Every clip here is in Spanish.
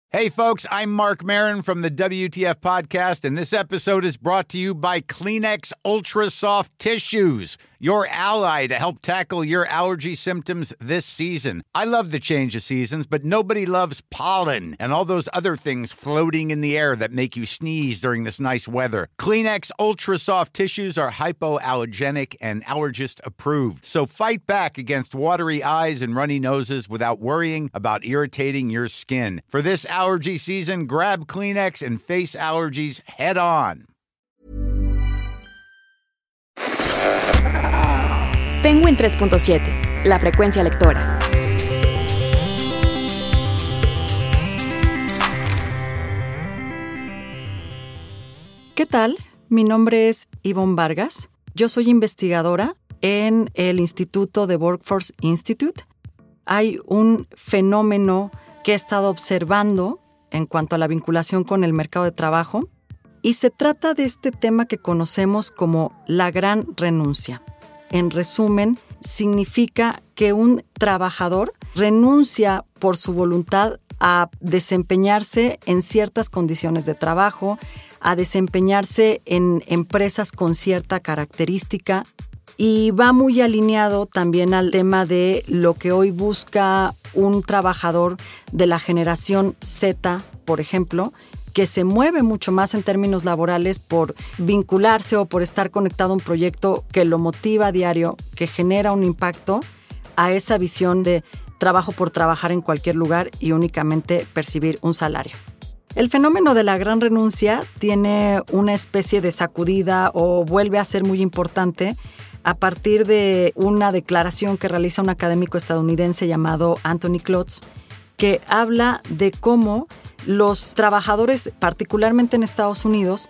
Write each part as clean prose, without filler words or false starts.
Hey, folks, I'm Mark Maron from the WTF Podcast, and this episode is brought to you by Kleenex Ultra Soft Tissues, your ally to help tackle your allergy symptoms this season. I love the change of seasons, but nobody loves pollen and all those other things floating in the air that make you sneeze during this nice weather. Kleenex Ultra Soft Tissues are hypoallergenic and allergist approved, so fight back against watery eyes and runny noses without worrying about irritating your skin. For this allergy season, grab Kleenex and face allergies head on. Penguin 3.7, la frecuencia lectora. ¿Qué tal? Mi nombre es Ivonne Vargas. Yo soy investigadora en el Instituto de Workforce Institute. Hay un fenómeno que he estado observando en cuanto a la vinculación con el mercado de trabajo, y se trata de este tema que conocemos como la gran renuncia. En resumen, significa que un trabajador renuncia por su voluntad a desempeñarse en ciertas condiciones de trabajo, a desempeñarse en empresas con cierta característica, y va muy alineado también al tema de lo que hoy busca un trabajador de la generación Z, por ejemplo, que se mueve mucho más en términos laborales por vincularse o por estar conectado a un proyecto que lo motiva a diario, que genera un impacto, a esa visión de trabajo por trabajar en cualquier lugar y únicamente percibir un salario. El fenómeno de la gran renuncia tiene una especie de sacudida o vuelve a ser muy importante a partir de una declaración que realiza un académico estadounidense llamado Anthony Klotz, que habla de cómo los trabajadores, particularmente en Estados Unidos,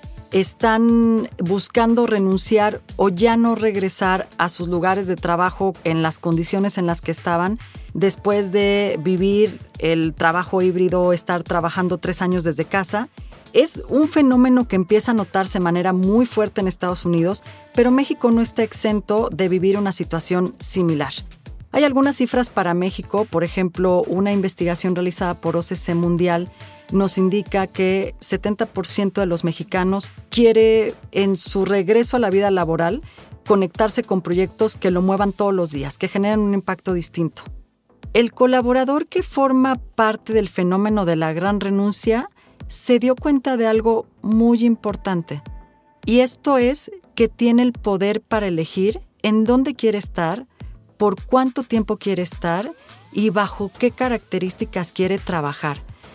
están buscando renunciar o ya no regresar a sus lugares de trabajo en las condiciones en las que estaban después de vivir el trabajo híbrido, estar trabajando 3 años desde casa. Es un fenómeno que empieza a notarse de manera muy fuerte en Estados Unidos, pero México no está exento de vivir una situación similar. Hay algunas cifras para México. Por ejemplo, una investigación realizada por OCC Mundial nos indica que 70% de los mexicanos quiere, en su regreso a la vida laboral, conectarse con proyectos que lo muevan todos los días, que generen un impacto distinto. El colaborador que forma parte del fenómeno de la gran renuncia se dio cuenta de algo muy importante, y esto es que tiene el poder para elegir en dónde quiere estar, por cuánto tiempo quiere estar y bajo qué características quiere trabajar.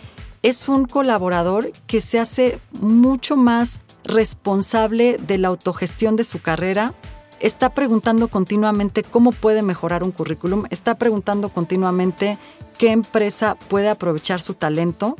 Es un colaborador que se hace mucho más responsable de la autogestión de su carrera, está preguntando continuamente cómo puede mejorar un currículum, está preguntando continuamente qué empresa puede aprovechar su talento,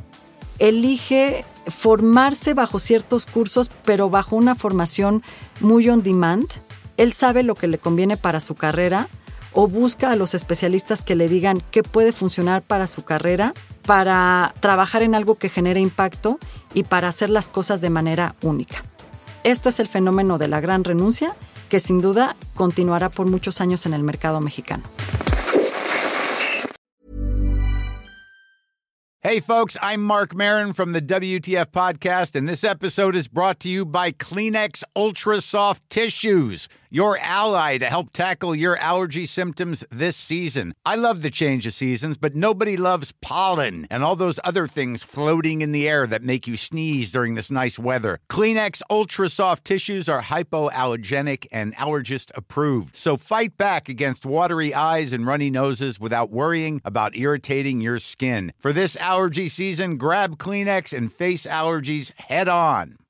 elige formarse bajo ciertos cursos, pero bajo una formación muy on demand. Él sabe lo que le conviene para su carrera o busca a los especialistas que le digan qué puede funcionar para su carrera, para trabajar en algo que genere impacto y para hacer las cosas de manera única. Esto es el fenómeno de la gran renuncia, que sin duda continuará por muchos años en el mercado mexicano. Hey, folks, I'm Mark Maron from the WTF Podcast, and this episode is brought to you by Kleenex Ultra Soft Tissues, your ally to help tackle your allergy symptoms this season. I love the change of seasons, but nobody loves pollen and all those other things floating in the air that make you sneeze during this nice weather. Kleenex Ultra Soft Tissues are hypoallergenic and allergist approved, so fight back against watery eyes and runny noses without worrying about irritating your skin. For this allergy season, grab Kleenex and face allergies head on.